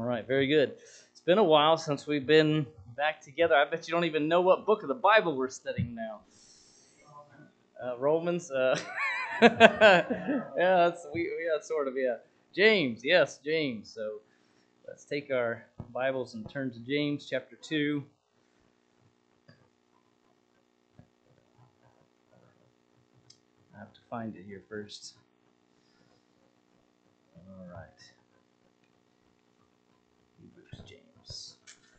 right, very good. It's been a while since we've been back together. I bet you don't even know what book of the Bible we're studying now. Romans. Yeah, sort of. Yeah, James. Yes, James. So let's take our Bibles and turn to James chapter 2. I have to find it here first. All right. Hebrews, James.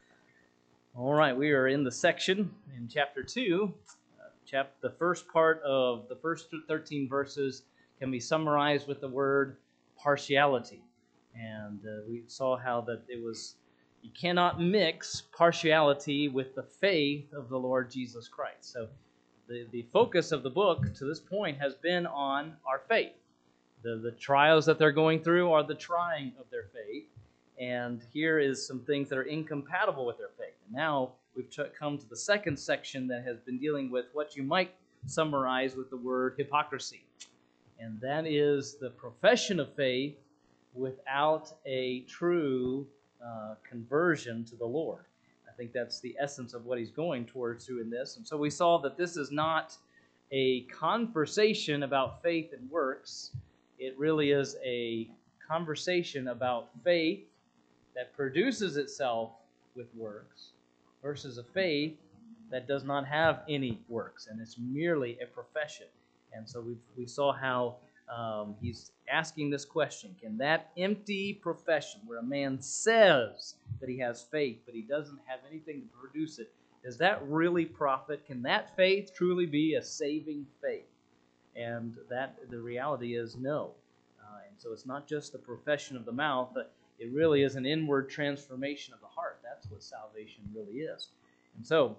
All right, we are in the section in chapter 2. The first part of the first 13 verses can be summarized with the word partiality. And we saw how that you cannot mix partiality with the faith of the Lord Jesus Christ. So the focus of the book to this point has been on our faith. The trials that they're going through are the trying of their faith. And here is some things that are incompatible with their faith. And now we've come to the second section that has been dealing with what you might summarize with the word hypocrisy. And that is the profession of faith without a true conversion to the Lord. I think that's the essence of what he's going towards doing this. And so we saw that this is not a conversation about faith and works. It really is a conversation about faith that produces itself with works versus a faith that does not have any works, and it's merely a profession. And so we saw how he's asking this question: can that empty profession, where a man says that he has faith but he doesn't have anything to produce it, does that really profit? Can that faith truly be a saving faith? And that the reality is no. And so it's not just the profession of the mouth, but it really is an inward transformation of the heart. That's what salvation really is. And so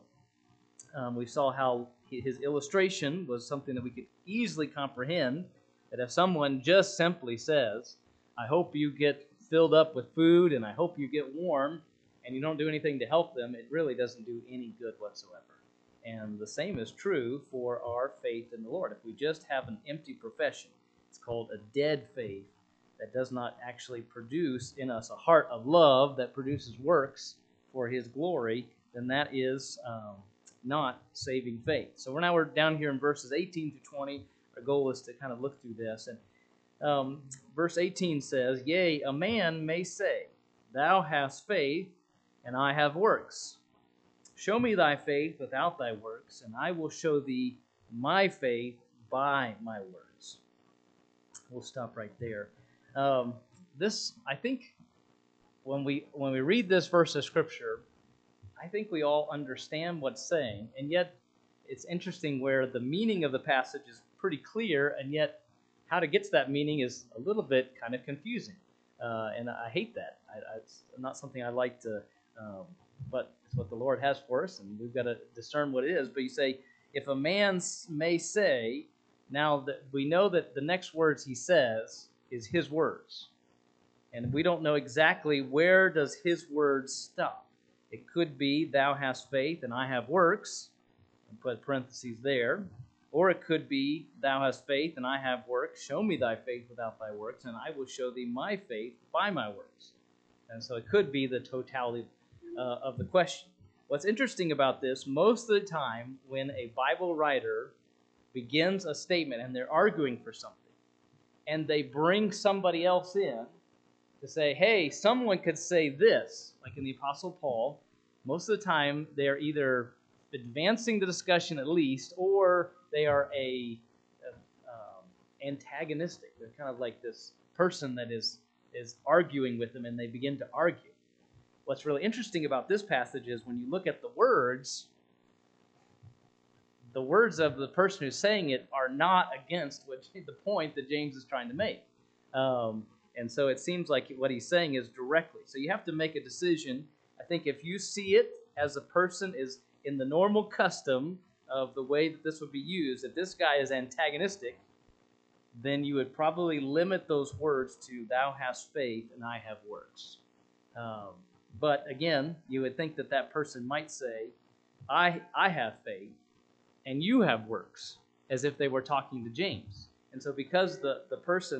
we saw how his illustration was something that we could easily comprehend, that if someone just simply says, I hope you get filled up with food and I hope you get warm, and you don't do anything to help them, it really doesn't do any good whatsoever. And the same is true for our faith in the Lord. If we just have an empty profession, it's called a dead faith that does not actually produce in us a heart of love that produces works for His glory, then that is not saving faith. So we're down here in verses 18 through 20. Our goal is to kind of look through this. And verse 18 says, Yea, a man may say, Thou hast faith, and I have works. Show me thy faith without thy works, and I will show thee my faith by my works. We'll stop right there. I think, when we read this verse of Scripture, I think we all understand what's saying, and yet it's interesting where the meaning of the passage is pretty clear, and yet how to get to that meaning is a little bit kind of confusing. And I hate that. It's not something I like to, but it's what the Lord has for us, and we've got to discern what it is. But you say, if a man may say, now that we know that the next words he says is his words, and we don't know exactly where does his words stop. It could be, thou hast faith and I have works, and put parentheses there. Or it could be, thou hast faith and I have works. Show me thy faith without thy works, and I will show thee my faith by my works. And so it could be the totality of the question. What's interesting about this, most of the time when a Bible writer begins a statement and they're arguing for something, and they bring somebody else in to say, hey, someone could say this, like in the Apostle Paul, most of the time they're either advancing the discussion at least, or they are antagonistic. They're kind of like this person that is arguing with them, and they begin to argue. What's really interesting about this passage is when you look at the words of the person who's saying it are not against the point that James is trying to make. And so it seems like what he's saying is directly. So you have to make a decision. I think if you see it as a person is in the normal custom of the way that this would be used, if this guy is antagonistic, then you would probably limit those words to, thou hast faith and I have works. But again, you would think that person might say, I have faith and you have works, as if they were talking to James. And so because the person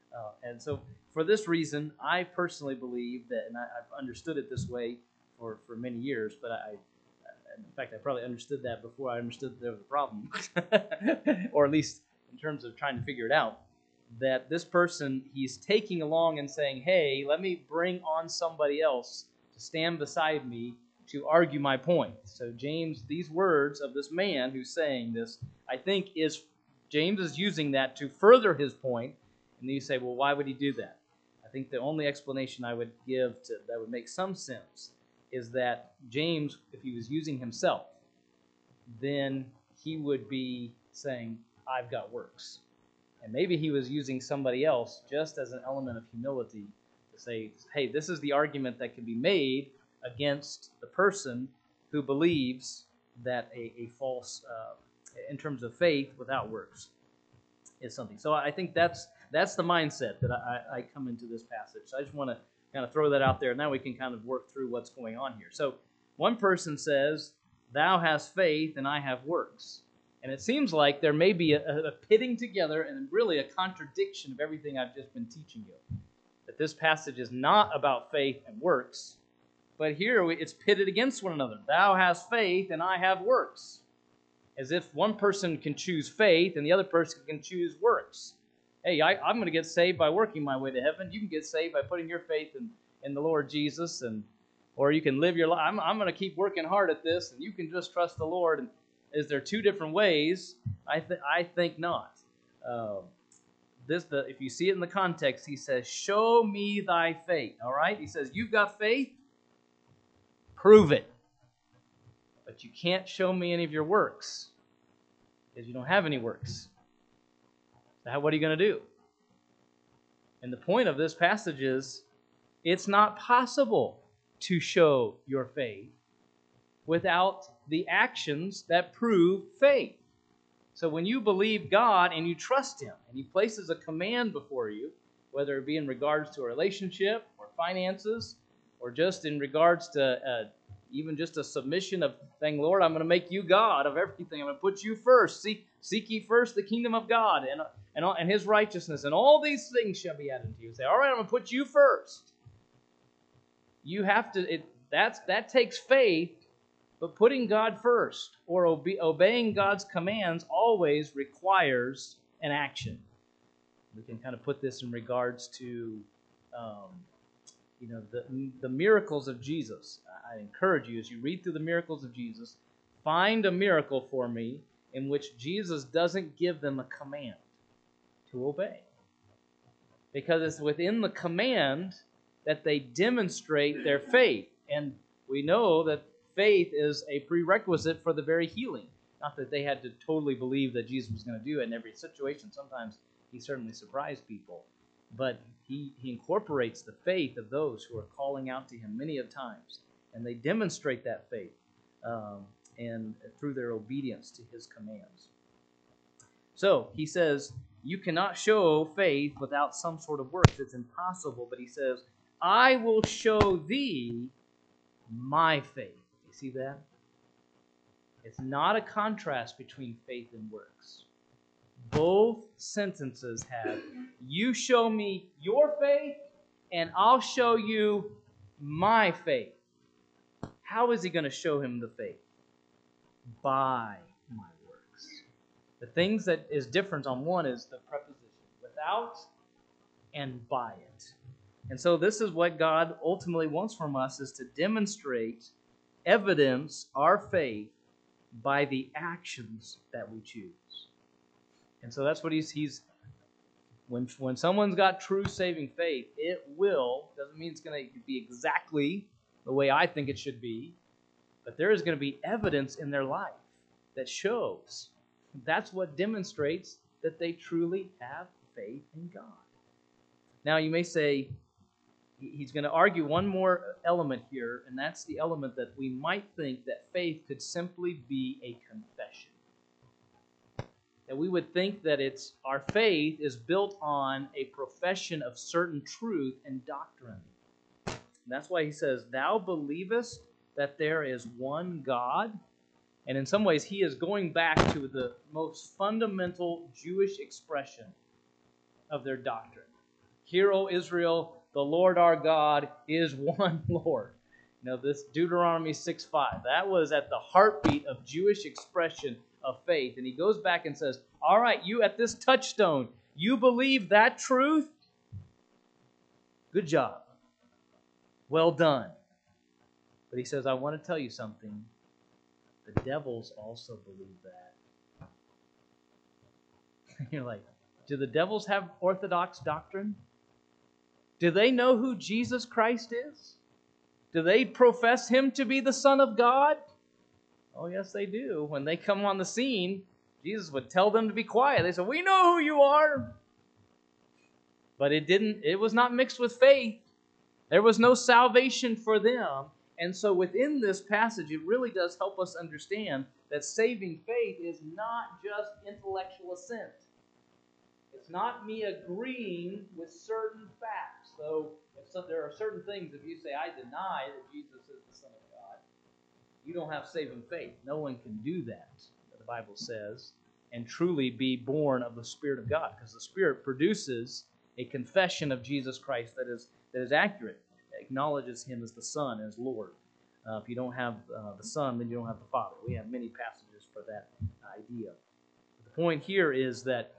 And so for this reason, I personally believe that, and I've understood it this way for many years, but in fact, I probably understood that before I understood that there was a problem, or at least in terms of trying to figure it out, that this person, he's taking along and saying, hey, let me bring on somebody else to stand beside me to argue my point. So James, these words of this man who's saying this, I think James is using that to further his point. And then you say, well, why would he do that? I think the only explanation I would give that would make some sense is that James, if he was using himself, then he would be saying, I've got works. And maybe he was using somebody else just as an element of humility to say, hey, this is the argument that can be made against the person who believes that a false, in terms of faith without works, is something. So I think that's the mindset that I come into this passage. So I just want to kind of throw that out there. Now we can kind of work through what's going on here. So one person says, thou hast faith and I have works. And it seems like there may be a pitting together and really a contradiction of everything I've just been teaching you. That this passage is not about faith and works, but here it's pitted against one another. Thou hast faith and I have works. As if one person can choose faith and the other person can choose works. Hey, I'm going to get saved by working my way to heaven. You can get saved by putting your faith in the Lord Jesus, or you can live your life. I'm going to keep working hard at this, and you can just trust the Lord. And is there two different ways? I think not. If you see it in the context, he says, "Show me thy faith." All right, he says, "You've got faith. Prove it, but you can't show me any of your works because you don't have any works." What are you going to do? And the point of this passage is, it's not possible to show your faith without the actions that prove faith. So when you believe God and you trust Him, and He places a command before you, whether it be in regards to a relationship or finances, or just in regards to even just a submission of saying, Lord, I'm going to make you God of everything. I'm going to put you first. Seek ye first the kingdom of God and His righteousness, and all these things shall be added to you. Say, all right, I'm going to put you first. You have to. That takes faith, but putting God first or obeying God's commands always requires an action. We can kind of put this in regards to the miracles of Jesus. I encourage you, as you read through the miracles of Jesus, find a miracle for me in which Jesus doesn't give them a command to obey. Because it's within the command that they demonstrate their faith. And we know that faith is a prerequisite for the very healing. Not that they had to totally believe that Jesus was going to do it in every situation. Sometimes He certainly surprised people. But he incorporates the faith of those who are calling out to Him many of times. And they demonstrate that faith and through their obedience to His commands. So he says, you cannot show faith without some sort of works. It's impossible. But he says, I will show thee my faith. You see that? It's not a contrast between faith and works. Both sentences have, you show me your faith, and I'll show you my faith. How is he going to show him the faith? By my works. The things that is different on one is the preposition, without and by it. And so this is what God ultimately wants from us, is to demonstrate, evidence our faith by the actions that we choose. And so that's what he's when someone's got true saving faith, it doesn't mean it's going to be exactly the way I think it should be, but there is going to be evidence in their life that shows. That's what demonstrates that they truly have faith in God. Now you may say, he's going to argue one more element here, and that's the element that we might think that faith could simply be a confession. That we would think that our faith is built on a profession of certain truth and doctrine. And that's why he says, thou believest that there is one God? And in some ways, he is going back to the most fundamental Jewish expression of their doctrine. Hear, O Israel, the Lord our God is one Lord. This Deuteronomy 6:5, that was at the heartbeat of Jewish expression of faith. And he goes back and says, all right, you at this touchstone, you believe that truth? Good job. Well done. But he says, I want to tell you something. The devils also believe that. You're like, do the devils have orthodox doctrine? Do they know who Jesus Christ is? Do they profess Him to be the Son of God? Oh, yes, they do. When they come on the scene, Jesus would tell them to be quiet. They said, we know who you are. But it was not mixed with faith. There was no salvation for them. And so within this passage, it really does help us understand that saving faith is not just intellectual assent. It's not me agreeing with certain facts. So there are certain things, if you say, I deny that Jesus is the Son of God, you don't have saving faith. No one can do that, the Bible says, and truly be born of the Spirit of God, because the Spirit produces a confession of Jesus Christ that is accurate, acknowledges Him as the Son, as Lord. If you don't have the Son, then you don't have the Father. We have many passages for that idea. The point here is that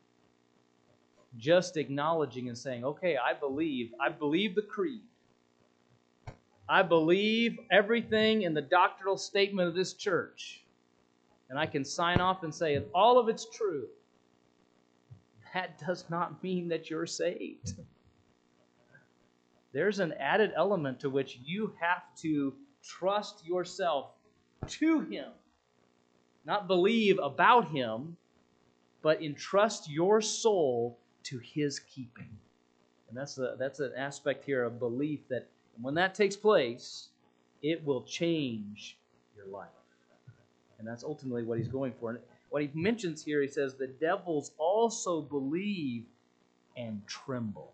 just acknowledging and saying, okay, I believe the creed. I believe everything in the doctrinal statement of this church. And I can sign off and say, all of it's true. That does not mean that you're saved. There's an added element to which you have to trust yourself to Him. Not believe about Him, but entrust your soul to His keeping. And that's an aspect here of belief that when that takes place, it will change your life. And that's ultimately what he's going for. And what he mentions here, he says, the devils also believe and tremble.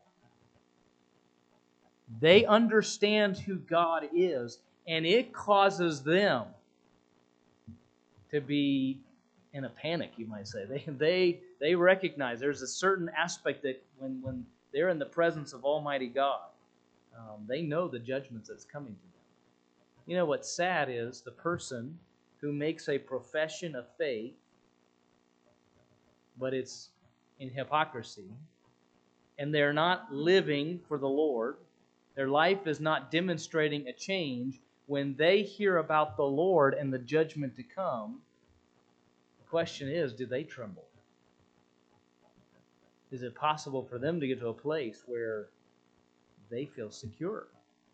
They understand who God is, and it causes them to be in a panic, you might say. They recognize there's a certain aspect that when they're in the presence of Almighty God, they know the judgments that's coming to them. You know what's sad is the person who makes a profession of faith, but it's in hypocrisy, and they're not living for the Lord. Their life is not demonstrating a change. When they hear about the Lord and the judgment to come, the question is, do they tremble? Is it possible for them to get to a place where they feel secure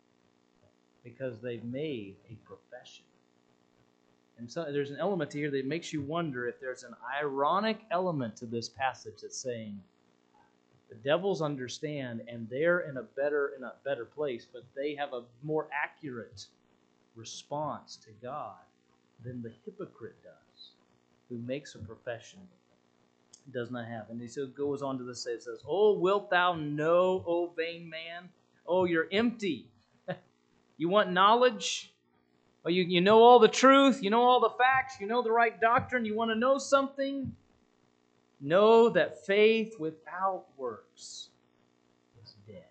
because they've made a profession? And so there's an element here that makes you wonder if there's an ironic element to this passage that's saying the devils understand and they're in a better place, but they have a more accurate response to God than the hypocrite does, who makes a profession does not have. And he goes on to say, it says, "Oh, wilt thou know, O vain man? Oh, you're empty. You want knowledge? Oh, you know all the truth. You know all the facts. You know the right doctrine. You want to know something? Know that faith without works is dead.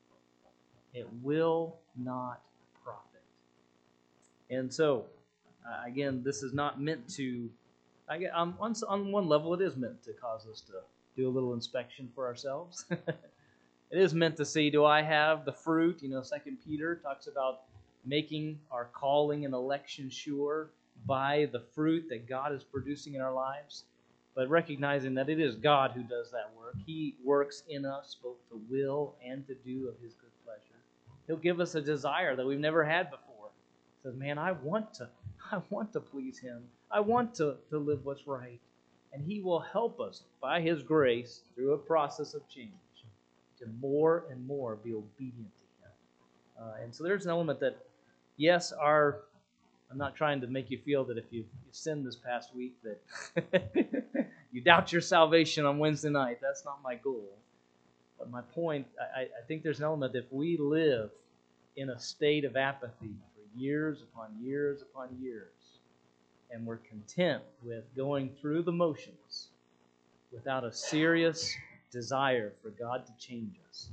It will not profit." And so, again, this is not meant to, on one level, it is meant to cause us to do a little inspection for ourselves. It is meant to see, do I have the fruit? 2 Peter talks about making our calling and election sure by the fruit that God is producing in our lives. But recognizing that it is God who does that work. He works in us both to will and to do of His good pleasure. He'll give us a desire that we've never had before. He says, man, I want to please Him. I want to live what's right. And He will help us by His grace through a process of change to more and more be obedient to Him. And so there's an element that, yes, I'm not trying to make you feel that if you sinned this past week that you doubt your salvation on Wednesday night. That's not my goal. But my point, I think there's an element that if we live in a state of apathy for years upon years upon years, and we're content with going through the motions without a serious desire for God to change us,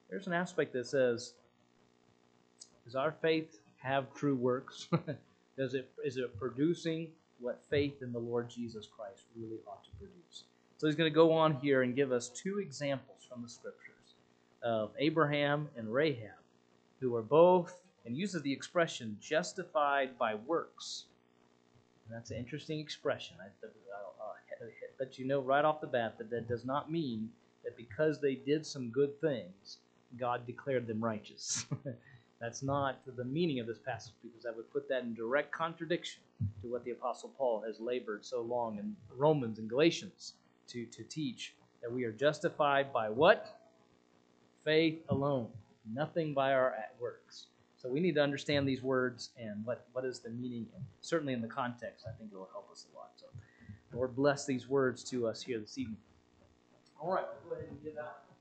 there's an aspect that says, does our faith have true works? Is it producing what faith in the Lord Jesus Christ really ought to produce? So he's going to go on here and give us two examples from the Scriptures of Abraham and Rahab, who are both, and uses the expression, justified by works. And that's an interesting expression. I'll let you know right off the bat that that does not mean that because they did some good things, God declared them righteous. That's not the meaning of this passage, because I would put that in direct contradiction to what the Apostle Paul has labored so long in Romans and Galatians to teach, that we are justified by what? Faith alone, nothing by our works. So we need to understand these words and what is the meaning, and certainly in the context, I think it will help us a lot. So Lord, bless these words to us here this evening. All right, we'll go ahead and give out.